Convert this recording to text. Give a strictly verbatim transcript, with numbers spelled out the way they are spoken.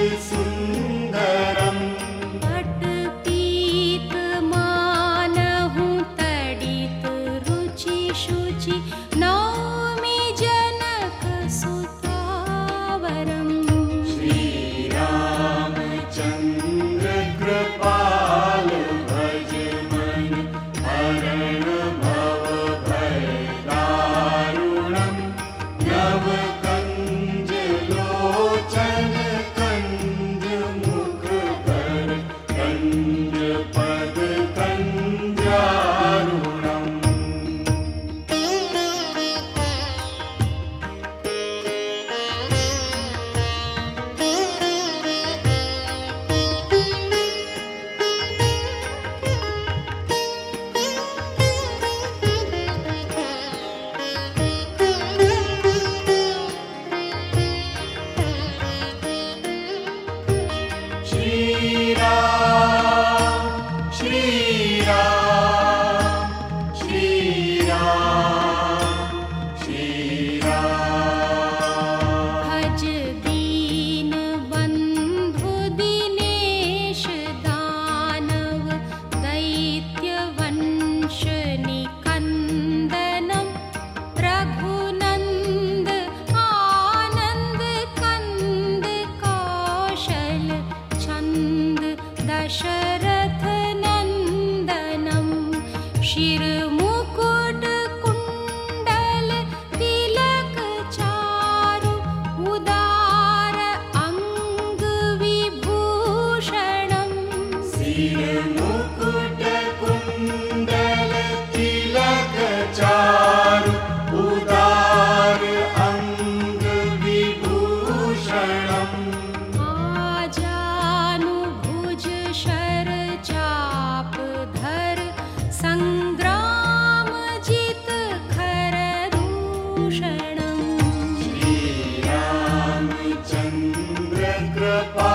सुन्दरम् पट्पीत मानहु तडित रुचि शुचि नौमि जनक सुतावरम् श्रीरामचन्द्र कृपाल भज मन हरण भव भय दारुणम् नव कंज लोचन कंज मुख कर कंज पद कंजारुणम् श्रीराम श्रीराम श्रीराम श्रीराम भज दीन बन्धु दिनेश दानव दैत्य वंश निकन्दनम् रघुनन्द आनन्द कन्द कौशल छन्द दशरथ नन्दनम् शिरमुकुट कुण्डल तिलक चारु उदार अङ्ग विभूषणम् सिरमुकुट कुण्डल तिलक चारु उदार अंग विभूषणम् आजानुभुज शर चाप धर संग्राम जित खर दूषणम् श्रीरामचन्द्र कृपा